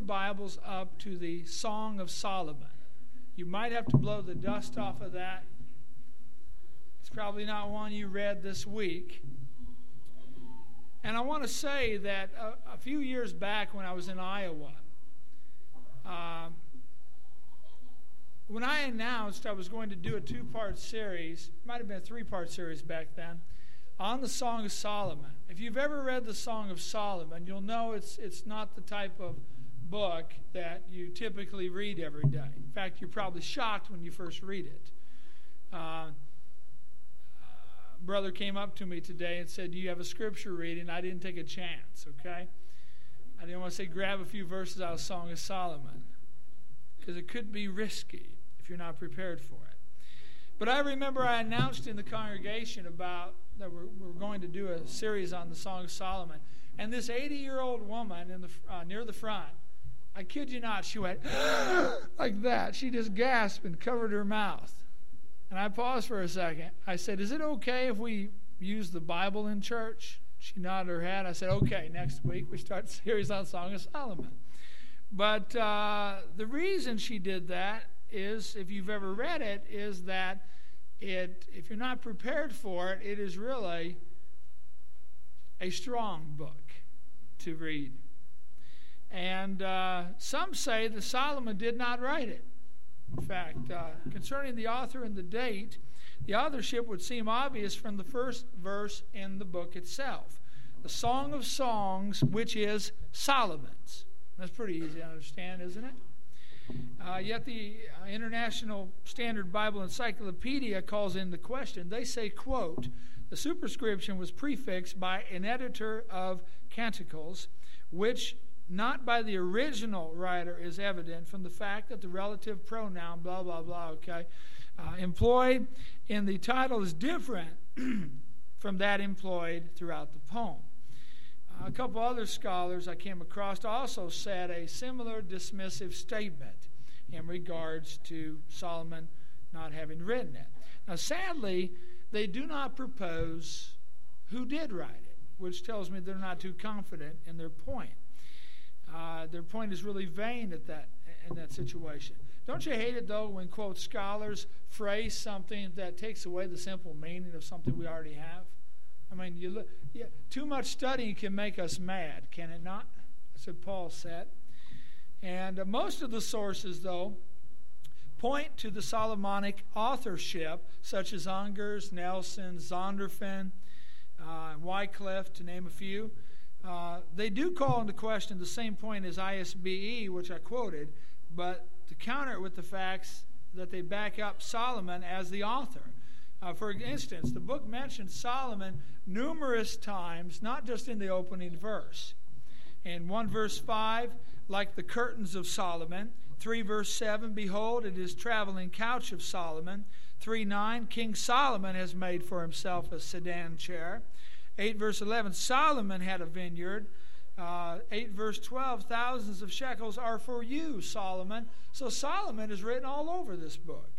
Bibles up to the Song of Solomon. You might have to blow the dust off of that. It's probably not one you read this week. And I want to say that a few years back when I was in Iowa, when I announced I was going to do a two-part series, it might have been a three-part series back then, on the Song of Solomon. If you've ever read the Song of Solomon, you'll know it's not the type of book that you typically read every day. In fact, you're probably shocked when you first read it. Brother came up to me today and said, "Do you have a scripture reading?" I didn't take a chance, okay? I didn't want to say grab a few verses out of Song of Solomon, because it could be risky if you're not prepared for it. But I remember I announced in the congregation about that we're going to do a series on the Song of Solomon. And this 80-year-old woman in the near the front, I kid you not, she went like that. She just gasped and covered her mouth. And I paused for a second. I said, "Is it okay if we use the Bible in church?" She nodded her head. I said, "Okay, next week we start the series on Song of Solomon." But the reason she did that is, if you've ever read it, is that if you're not prepared for it, it is really a strong book to read. And some say that Solomon did not write it. In fact, concerning the author and the date, the authorship would seem obvious from the first verse in the book itself. The Song of Songs, which is Solomon's. That's pretty easy to understand, isn't it? Yet the International Standard Bible Encyclopedia calls into question. They say, quote, "The superscription was prefixed by an editor of Canticles, which not by the original writer is evident from the fact that the relative pronoun, blah, blah, blah, okay, employed in the title is different from that employed throughout the poem." A couple other scholars I came across also said a similar dismissive statement in regards to Solomon not having written it. Now, sadly, they do not propose who did write it, which tells me they're not too confident in their point. Their point is really vain in that situation. Don't you hate it, though, when, quote, scholars phrase something that takes away the simple meaning of something we already have? I mean, too much studying can make us mad, can it not? That's what Paul said. And most of the sources, though, point to the Solomonic authorship, such as Ungers, Nelson, Zondervan, Wycliffe, to name a few. They do call into question the same point as ISBE, which I quoted, but to counter it with the facts that they back up Solomon as the author. For instance, the book mentions Solomon numerous times, not just in the opening verse. In 1 verse 5, like the curtains of Solomon. 3 verse 7, behold, it is traveling couch of Solomon. 3:9, King Solomon has made for himself a sedan chair. 8 verse 11, Solomon had a vineyard. 8 verse 12, thousands of shekels are for you, Solomon. So Solomon is written all over this book.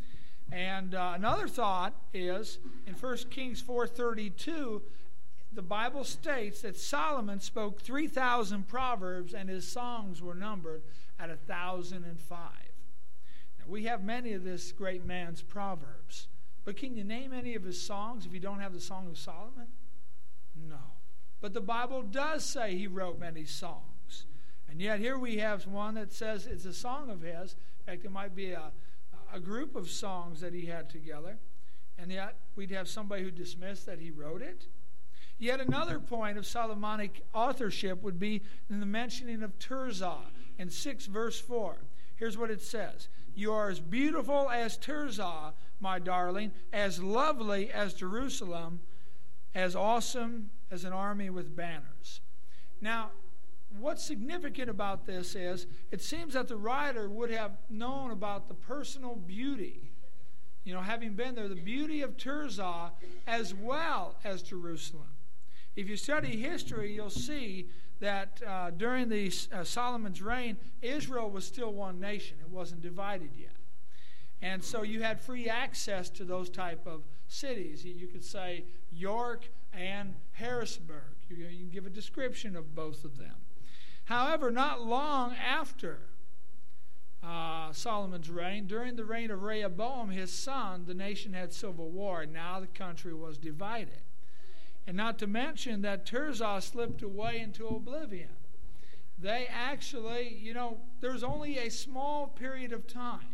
And another thought is, in 1 Kings 4:32, the Bible states that Solomon spoke 3,000 proverbs and his songs were numbered at 1,005. Now, we have many of this great man's proverbs, but can you name any of his songs if you don't have the Song of Solomon? No. But the Bible does say he wrote many songs. And yet here we have one that says it's a song of his. In fact, it might be a group of songs that he had together. And yet we'd have somebody who dismissed that he wrote it. Yet another point of Solomonic authorship would be in the mentioning of Tirzah in 6 verse 4. Here's what it says. You are as beautiful as Tirzah, my darling, as lovely as Jerusalem, as awesome as an army with banners. Now, what's significant about this is it seems that the writer would have known about the personal beauty, having been there, the beauty of Tirzah as well as Jerusalem. If you study history, you'll see that during Solomon's reign, Israel was still one nation. It wasn't divided yet. And so you had free access to those type of cities. You could say York and Harrisburg. You can give a description of both of them. However, not long after Solomon's reign, during the reign of Rehoboam, his son, the nation had civil war, and now the country was divided. And not to mention that Tirzah slipped away into oblivion. They actually, there was only a small period of time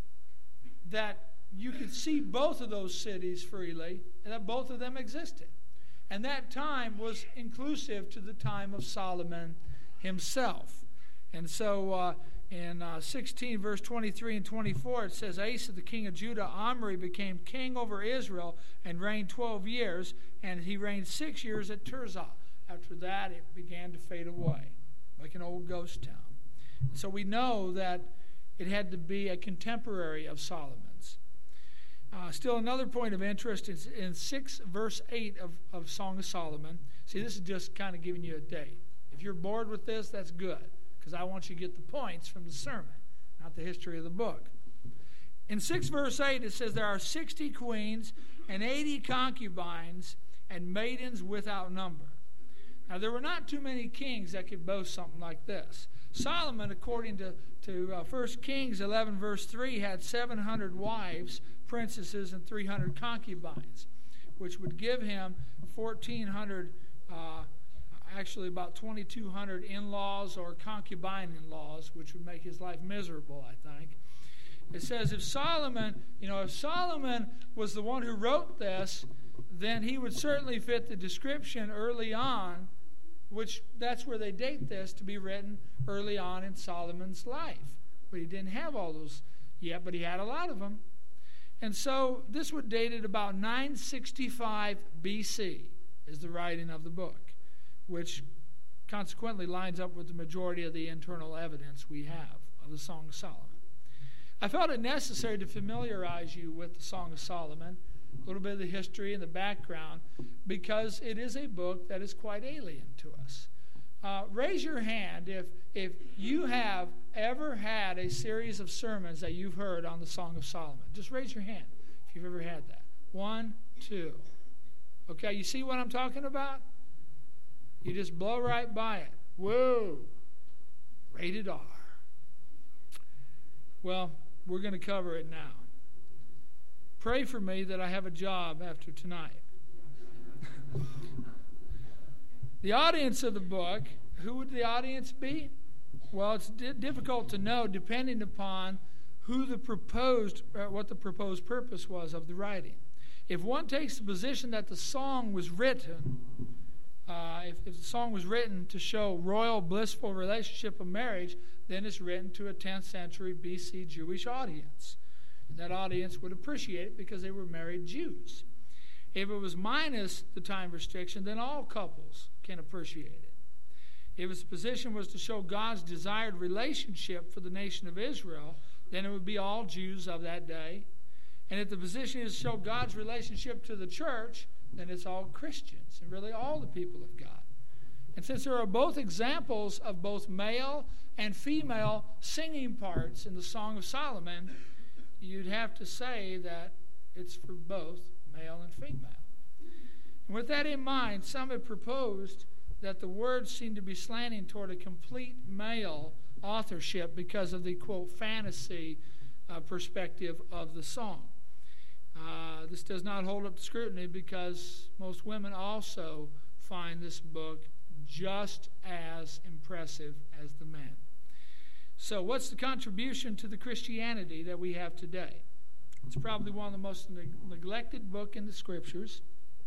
that you could see both of those cities freely, and that both of them existed. And that time was inclusive to the time of Solomon himself. And so in 16, verse 23 and 24, it says, Asa, the king of Judah, Omri, became king over Israel and reigned 12 years, and he reigned 6 years at Tirzah. After that, it began to fade away, like an old ghost town. So we know that it had to be a contemporary of Solomon's. Still another point of interest is in 6 verse 8 of Song of Solomon. See, this is just kind of giving you a date. If you're bored with this, that's good, because I want you to get the points from the sermon, not the history of the book. In 6 verse 8, it says, there are 60 queens and 80 concubines and maidens without number. Now, there were not too many kings that could boast something like this. Solomon, according to 1 Kings 11 verse 3, had 700 wives, princesses, and 300 concubines, which would give him 1,400, actually about 2,200 in-laws or concubine in-laws, which would make his life miserable, I think. It says if Solomon was the one who wrote this, then he would certainly fit the description early on, which that's where they date this to be written early on in Solomon's life. But he didn't have all those yet, but he had a lot of them. And so this would date at about 965 BC is the writing of the book, which consequently lines up with the majority of the internal evidence we have of the Song of Solomon. I felt it necessary to familiarize you with the Song of Solomon, a little bit of the history and the background, because it is a book that is quite alien to us. Raise your hand if you have ever had a series of sermons that you've heard on the Song of Solomon. Just raise your hand if you've ever had that. 1, 2. Okay, you see what I'm talking about? You just blow right by it. Whoa. Rated R. Well, we're going to cover it now. Pray for me that I have a job after tonight. The audience of the book, who would the audience be? Well, it's difficult to know depending upon what the proposed purpose was of the writing. If one takes the position that the song was written, if the song was written to show royal, blissful relationship of marriage, then it's written to a 10th century BC Jewish audience. That audience would appreciate it because they were married Jews. If it was minus the time restriction, then all couples can appreciate it. If its position was to show God's desired relationship for the nation of Israel, then it would be all Jews of that day. And if the position is to show God's relationship to the church, then it's all Christians and really all the people of God. And since there are both examples of both male and female singing parts in the Song of Solomon, you'd have to say that it's for both male and female. And with that in mind, some have proposed that the words seem to be slanting toward a complete male authorship because of the, quote, fantasy perspective of the song. This does not hold up to scrutiny because most women also find this book just as impressive as the men. So what's the contribution to the Christianity that we have today? It's probably one of the most neglected books in the Scriptures.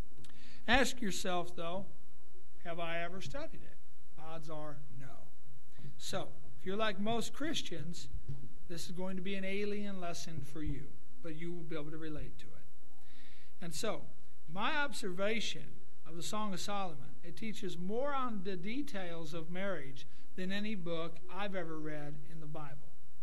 Ask yourself, though, have I ever studied it? Odds are no. So, if you're like most Christians, this is going to be an alien lesson for you, but you will be able to relate to it. And so, my observation of the Song of Solomon, it teaches more on the details of marriage than any book I've ever read in the Bible.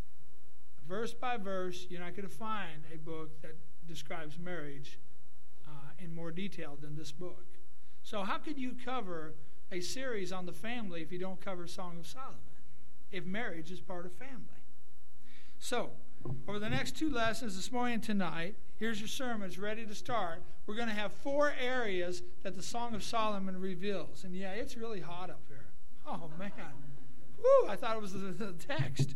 Verse by verse, you're not going to find a book that describes marriage in more detail than this book. So how could you cover a series on the family if you don't cover Song of Solomon, if marriage is part of family? So, over the next 2 lessons, this morning and tonight, here's your sermons ready to start. We're going to have 4 areas that the Song of Solomon reveals. And yeah, it's really hot up here. Oh, man. Woo, I thought it was the text.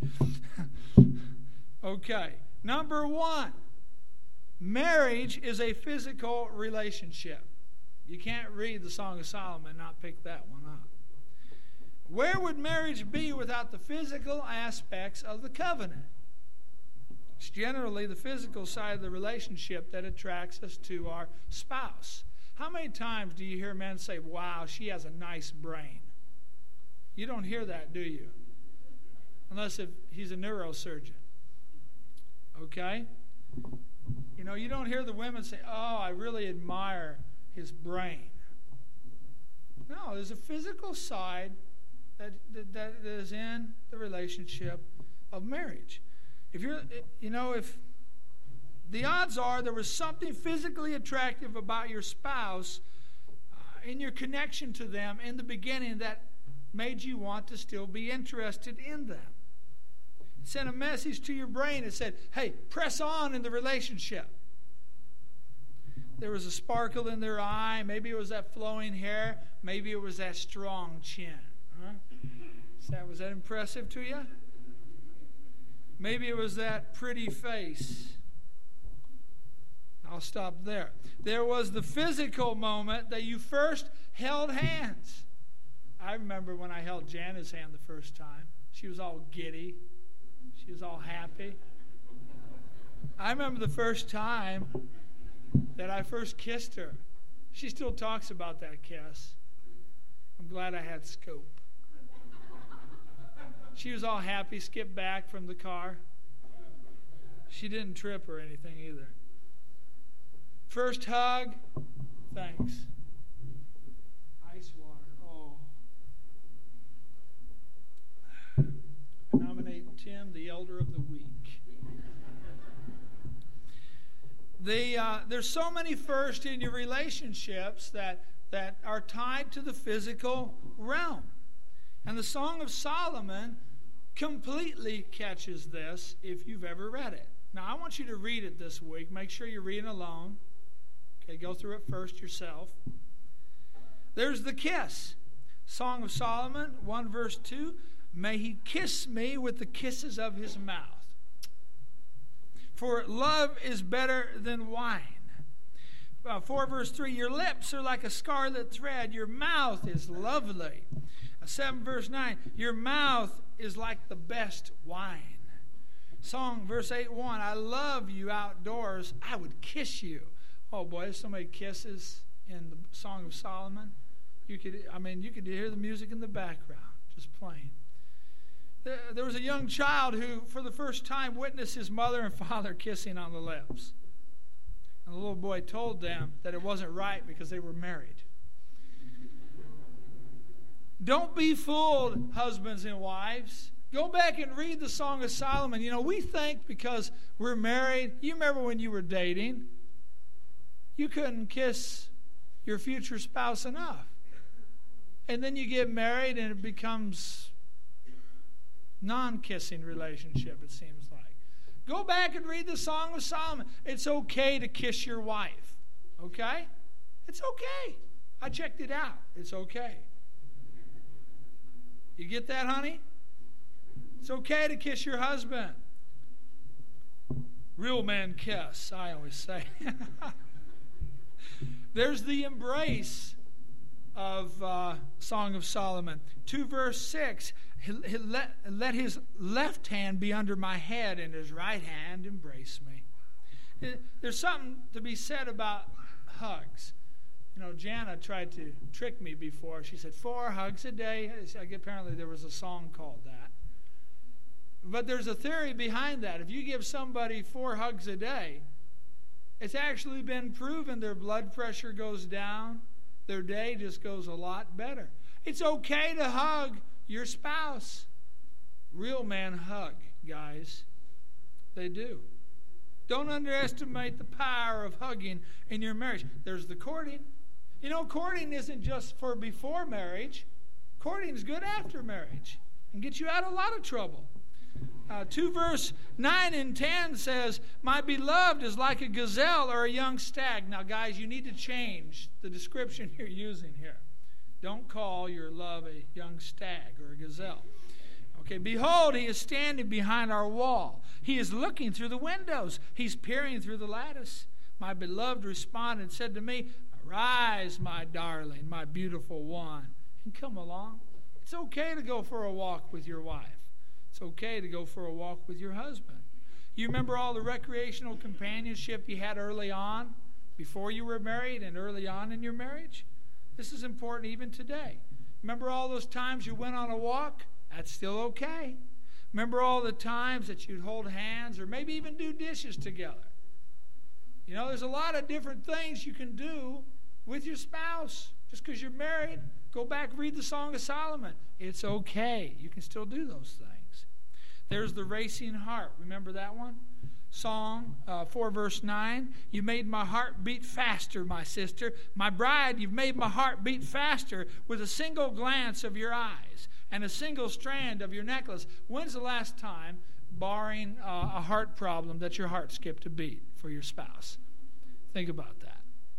Okay. Number 1, marriage is a physical relationship. You can't read the Song of Solomon and not pick that one up. Where would marriage be without the physical aspects of the covenant? It's generally the physical side of the relationship that attracts us to our spouse. How many times do you hear men say, wow, she has a nice brain? You don't hear that, do you? Unless if he's a neurosurgeon. Okay? You know, you don't hear the women say, oh, I really admire his brain. No, there's a physical side that is in the relationship of marriage. If the odds are there was something physically attractive about your spouse in your connection to them in the beginning that made you want to still be interested in them. It sent a message to your brain that said, hey, press on in the relationship. There was a sparkle in their eye. Maybe it was that flowing hair. Maybe it was that strong chin. Huh? Was that impressive to you? Maybe it was that pretty face. I'll stop there. There was the physical moment that you first held hands. I remember when I held Jana's hand the first time. She was all giddy. She was all happy. I remember the first time that I first kissed her. She still talks about that kiss. I'm glad I had scope. She was all happy, skipped back from the car. She didn't trip or anything either. First hug, thanks. Ice water, oh. I nominate Tim the Elder of the Week. There's so many firsts in your relationships that are tied to the physical realm. And the Song of Solomon completely catches this if you've ever read it. Now, I want you to read it this week. Make sure you're reading alone. Okay, go through it first yourself. There's the kiss. Song of Solomon, 1 verse 2. May he kiss me with the kisses of his mouth. For love is better than wine. 4 verse 3. Your lips are like a scarlet thread. Your mouth is lovely. 7 verse 9, your mouth is like the best wine. Song verse 8:1, I love you outdoors, I would kiss you. Oh boy, there's so many kisses in the Song of Solomon. You could hear the music in the background, just playing. There was a young child who, for the first time, witnessed his mother and father kissing on the lips. And the little boy told them that it wasn't right because they were married. Don't be fooled, husbands and wives. Go back and read the Song of Solomon. You know, we think because we're married, you remember when you were dating, you couldn't kiss your future spouse enough. And then you get married and it becomes non-kissing relationship, it seems like. Go back and read the Song of Solomon. It's okay to kiss your wife. Okay? It's okay. I checked it out. It's okay. You get that, honey? It's okay to kiss your husband. Real men kiss, I always say. There's the embrace of Song of Solomon. 2 verse 6. Let his left hand be under my head and his right hand embrace me. There's something to be said about hugs. You know, Jana tried to trick me before. She said 4 hugs a day. Apparently there was a song called that. But there's a theory behind that. If you give somebody 4 hugs a day, it's actually been proven their blood pressure goes down. Their day just goes a lot better. It's okay to hug your spouse. Real men hug, guys. They do. Don't underestimate the power of hugging in your marriage. There's the courting. You know, courting isn't just for before marriage. Courting is good after marriage and gets you out of a lot of trouble. 2 verse 9 and 10 says, my beloved is like a gazelle or a young stag. Now, guys, you need to change the description you're using here. Don't call your love a young stag or a gazelle. Okay, behold, he is standing behind our wall. He is looking through the windows. He's peering through the lattice. My beloved responded and said to me, arise, my darling, my beautiful one, and come along. It's okay to go for a walk with your wife. It's okay to go for a walk with your husband. You remember all the recreational companionship you had early on, before you were married and early on in your marriage? This is important even today. Remember all those times you went on a walk? That's still okay. Remember all the times that you'd hold hands or maybe even do dishes together? You know, there's a lot of different things you can do with your spouse. Just because you're married, go back, read the Song of Solomon. It's okay. You can still do those things. There's the racing heart. Remember that one? Song 4 verse 9. You made my heart beat faster, my sister. My bride, you've made my heart beat faster with a single glance of your eyes and a single strand of your necklace. When's the last time, barring a heart problem, that your heart skipped a beat for your spouse? Think about that.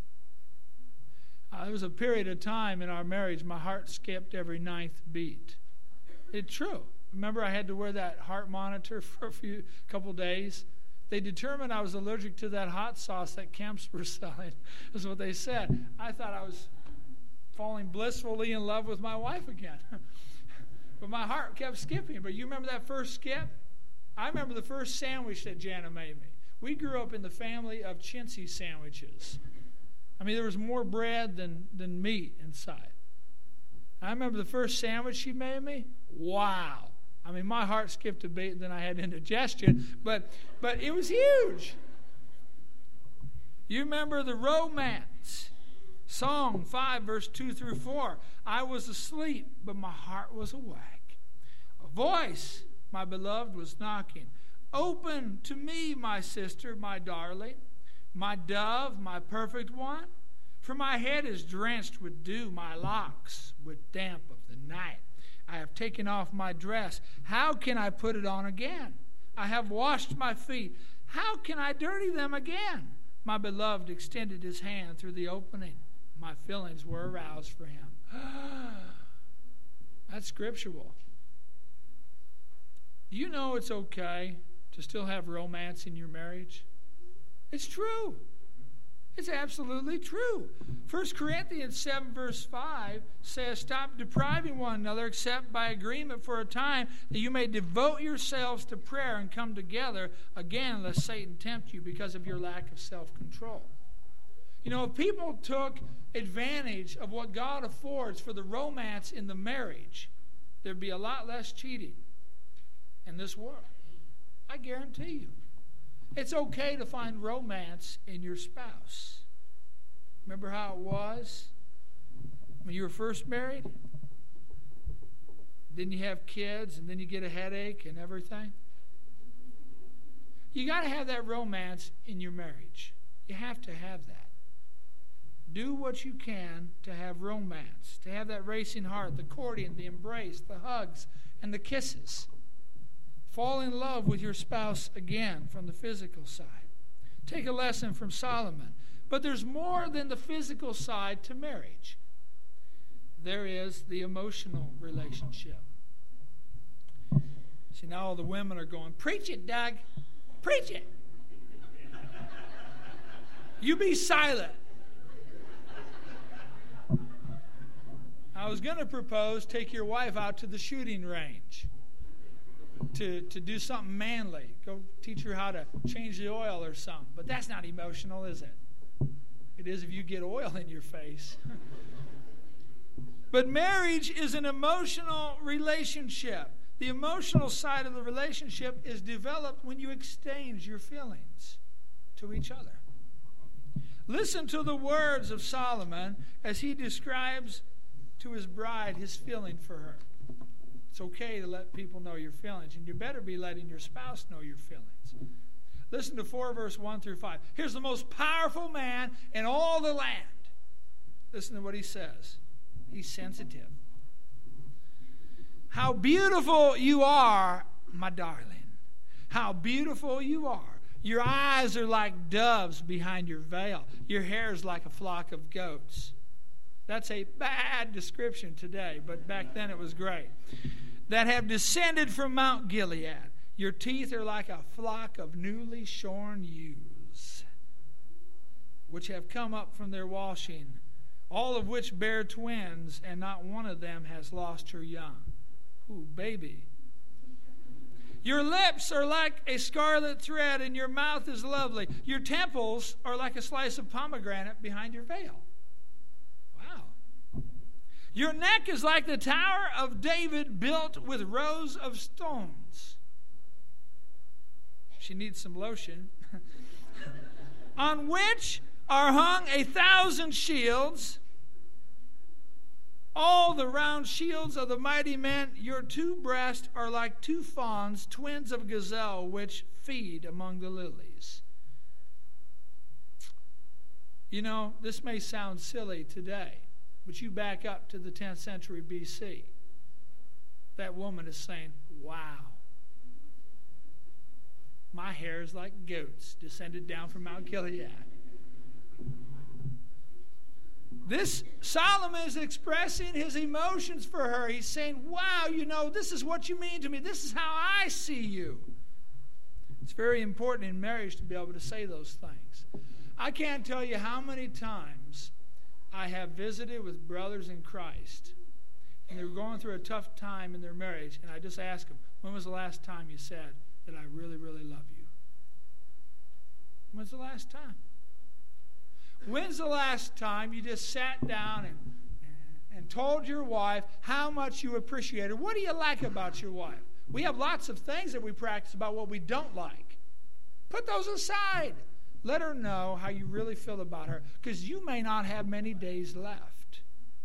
There was a period of time in our marriage my heart skipped every 9th beat. It's true. Remember I had to wear that heart monitor for a couple days? They determined I was allergic to that hot sauce that Kemp's were selling. That's what they said. I thought I was falling blissfully in love with my wife again. But my heart kept skipping. But you remember that first skip? I remember the first sandwich that Jana made me. We grew up in the family of chintzy sandwiches. I mean, there was more bread than meat inside. I remember the first sandwich she made me. Wow. I mean, my heart skipped a beat, and then I had indigestion, but it was huge. You remember the romance. Song 5, verse 2 through 4. I was asleep, but my heart was awake. A voice, my beloved, was knocking. Open to me, my sister, my darling, my dove, my perfect one. For my head is drenched with dew, my locks with damp of the night. I have taken off my dress. How can I put it on again? I have washed my feet. How can I dirty them again? My beloved extended his hand through the opening. My feelings were aroused for him. That's scriptural. Do you know it's okay to still have romance in your marriage? It's true. It's absolutely true. 1 Corinthians 7 verse 5 says, stop depriving one another except by agreement for a time, that you may devote yourselves to prayer and come together again, lest Satan tempt you because of your lack of self-control. You know, if people took advantage of what God affords for the romance in the marriage, there'd be a lot less cheating in this world. I guarantee you. It's okay to find romance in your spouse. Remember how it was when you were first married? Didn't you have kids and then you get a headache and everything? You got to have that romance in your marriage. You have to have that. Do what you can to have romance, to have that racing heart, the courting, the embrace, the hugs, and the kisses. Fall in love with your spouse again from the physical side. Take a lesson from Solomon. But there's more than the physical side to marriage. There is the emotional relationship. See, now all the women are going, preach it, Doug. Preach it. You be silent. I was going to propose take your wife out to the shooting range. To do something manly. Go teach her how to change the oil or something. But that's not emotional, is it? It is if you get oil in your face. But marriage is an emotional relationship. The emotional side of the relationship is developed when you exchange your feelings to each other. Listen to the words of Solomon as he describes to his bride his feeling for her. It's okay to let people know your feelings, and you better be letting your spouse know your feelings. Listen to 4 verse 1 through 5. Here's the most powerful man in all the land. Listen to what he says. He's sensitive. How beautiful you are, my darling. How beautiful you are. Your eyes are like doves behind your veil. Your hair is like a flock of goats. That's a bad description today, but back then it was great. that have descended from Mount Gilead. Your teeth are like a flock of newly shorn ewes, which have come up from their washing, all of which bear twins, and not one of them has lost her young. Ooh, baby. Your lips are like a scarlet thread, and your mouth is lovely. Your temples are like a slice of pomegranate behind your veil. Wow. Your neck is like the Tower of David built with rows of stones. She needs some lotion. On which are hung 1,000 shields, all the round shields of the mighty men. Your two breasts are like two fawns, twins of gazelle, which feed among the lilies. You know, this may sound silly today, but you back up to the 10th century BC. That woman is saying, wow, my hair is like goats descended down from Mount Gilead. This Solomon is expressing his emotions for her. He's saying, wow, you know, this is what you mean to me. This is how I see you. It's very important in marriage to be able to say those things. I can't tell you how many times I have visited with brothers in Christ, and they were going through a tough time in their marriage, and I just ask them, when was the last time you said that I really, really love you? When's the last time? When's the last time you just sat down and told your wife how much you appreciate her? What do you like about your wife? We have lots of things that we practice about what we don't like. Put those aside. Let her know how you really feel about her, because you may not have many days left.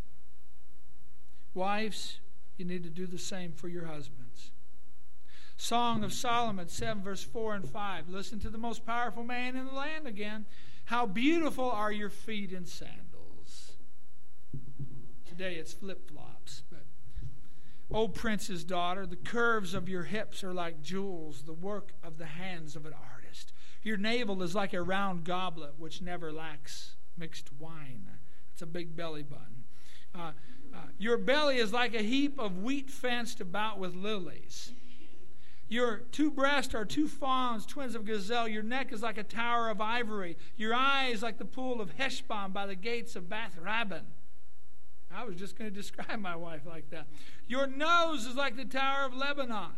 Wives, you need to do the same for your husbands. Song of Solomon 7 verse 4 and 5. Listen to the most powerful man in the land again. How beautiful are your feet in sandals. Today it's flip-flops. But, O prince's daughter, the curves of your hips are like jewels, the work of the hands of an artist. Your navel is like a round goblet which never lacks mixed wine. It's a big belly button. Your belly is like a heap of wheat fenced about with lilies. Your two breasts are two fawns, twins of gazelle. Your neck is like a tower of ivory. Your eyes like the pool of Heshbon by the gates of Bath Rabbin. I was just going to describe my wife like that. Your nose is like the tower of Lebanon.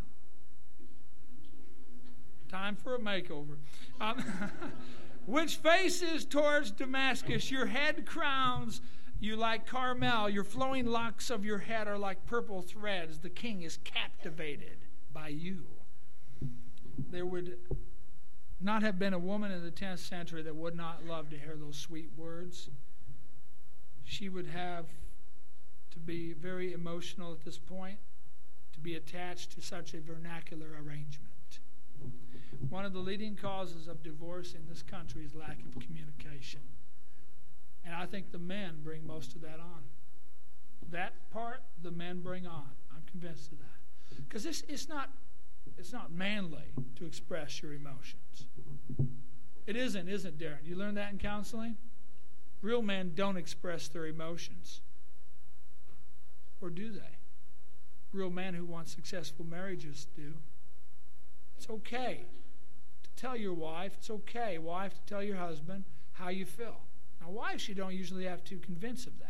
Time for a makeover. Which faces towards Damascus. Your head crowns you like Carmel. Your flowing locks of your head are like purple threads. The king is captivated by you. There would not have been a woman in the 10th century that would not love to hear those sweet words. She would have to be very emotional at this point, to be attached to such a vernacular arrangement. One of the leading causes of divorce in this country is lack of communication. And I think the men bring most of that on. That part, the men bring on. I'm convinced of that. Because it's not manly to express your emotions. It isn't Darren? You learned that in counseling? Real men don't express their emotions. Or do they? Real men who want successful marriages do. It's okay to tell your wife. It's okay, wife, to tell your husband how you feel. Now, wives, you don't usually have to convince of that.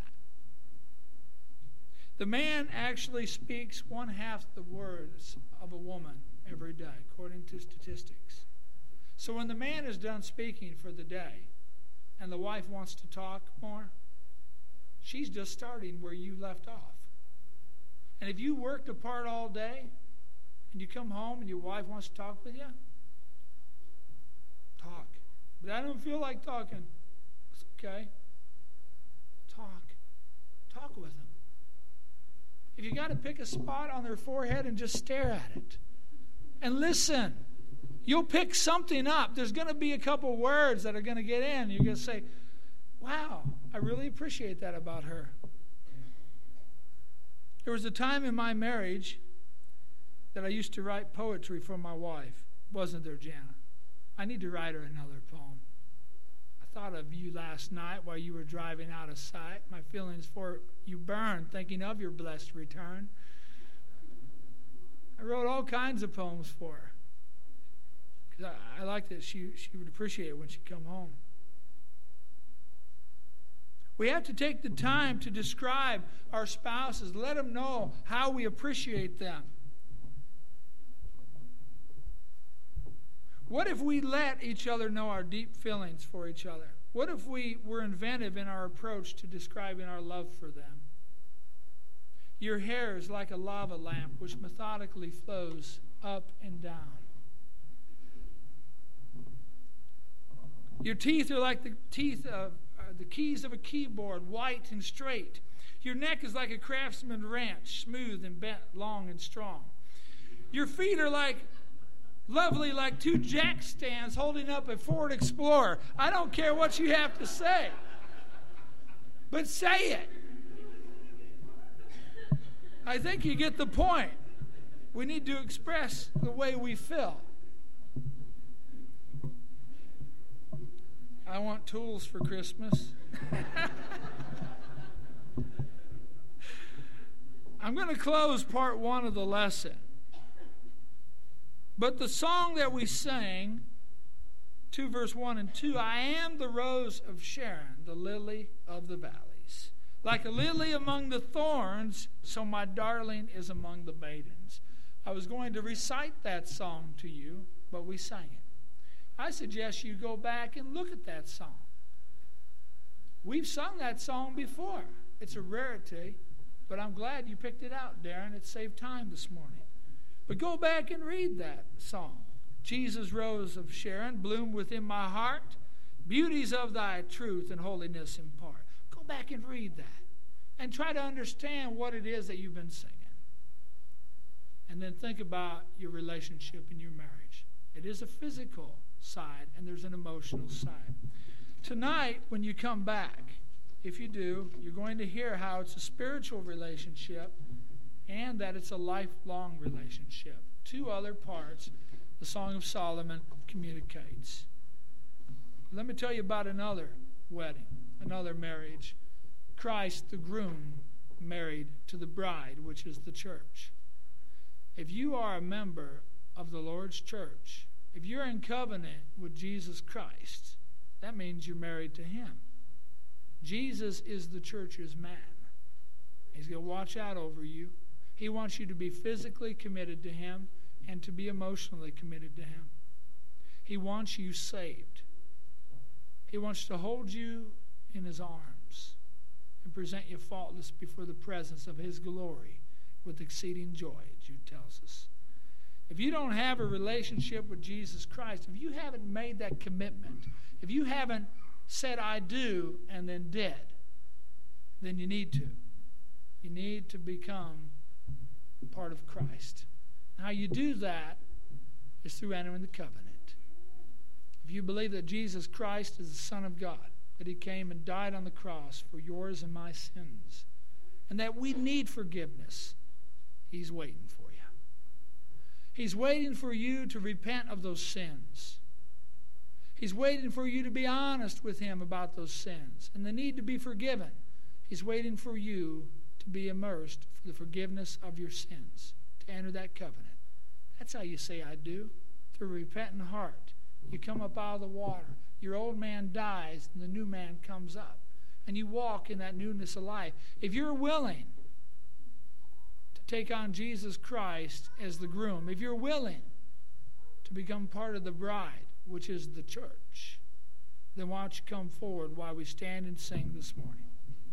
The man actually speaks 1/2 the words of a woman every day, according to statistics. So when the man is done speaking for the day and the wife wants to talk more, she's just starting where you left off. And if you worked apart all day and you come home and your wife wants to talk with you, talk. But I don't feel like talking. It's okay. Talk. Talk with them. If you got to pick a spot on their forehead and just stare at it and listen, you'll pick something up. There's going to be a couple words that are going to get in. You're going to say, wow, I really appreciate that about her. There was a time in my marriage that I used to write poetry for my wife. Wasn't there, Jana? I need to write her another poem. I thought of you last night while you were driving out of sight. My feelings for you burned, thinking of your blessed return. I wrote all kinds of poems for her. Because I liked that she would appreciate it when she'd come home. We have to take the time to describe our spouses. Let them know how we appreciate them. What if we let each other know our deep feelings for each other? What if we were inventive in our approach to describing our love for them? Your hair is like a lava lamp which methodically flows up and down. Your teeth are like the keys of a keyboard, white and straight. Your neck is like a craftsman's wrench, smooth and bent, long and strong. Your feet are lovely like two jack stands holding up a Ford Explorer. I don't care what you have to say, but say it. I think you get the point. We need to express the way we feel. I want tools for Christmas. I'm going to close part 1 of the lesson. But the song that we sang, 2 verse 1 and 2, I am the rose of Sharon, the lily of the valleys. Like a lily among the thorns, so my darling is among the maidens. I was going to recite that song to you, but we sang it. I suggest you go back and look at that song. We've sung that song before. It's a rarity, but I'm glad you picked it out, Darren. It saved time this morning. But go back and read that song. Jesus, rose of Sharon, bloom within my heart. Beauties of thy truth and holiness impart. Go back and read that. And try to understand what it is that you've been singing. And then think about your relationship and your marriage. It is a physical side and there's an emotional side. Tonight, when you come back, if you do, you're going to hear how it's a spiritual relationship and that it's a lifelong relationship. 2 other parts the Song of Solomon communicates. Let me tell you about another wedding, another marriage. Christ, the groom, married to the bride, which is the church. If you are a member of the Lord's church, if you're in covenant with Jesus Christ, that means you're married to him. Jesus is the church's man. He's going to watch out over you. He wants you to be physically committed to him and to be emotionally committed to him. He wants you saved. He wants to hold you in his arms and present you faultless before the presence of his glory with exceeding joy, Jude tells us. If you don't have a relationship with Jesus Christ, if you haven't made that commitment, if you haven't said I do and then did, then you need to. You need to become part of Christ. How you do that is through entering the covenant. If you believe that Jesus Christ is the Son of God, that he came and died on the cross for yours and my sins, and that we need forgiveness, he's waiting for you. He's waiting for you to repent of those sins. He's waiting for you to be honest with him about those sins and the need to be forgiven. He's waiting for you to be immersed for the forgiveness of your sins, to enter that covenant. That's how you say I do, through a repentant heart. You come up out of the water. Your old man dies and the new man comes up. And you walk in that newness of life. If you're willing to take on Jesus Christ as the groom, if you're willing to become part of the bride, which is the church, then why don't you come forward while we stand and sing this morning.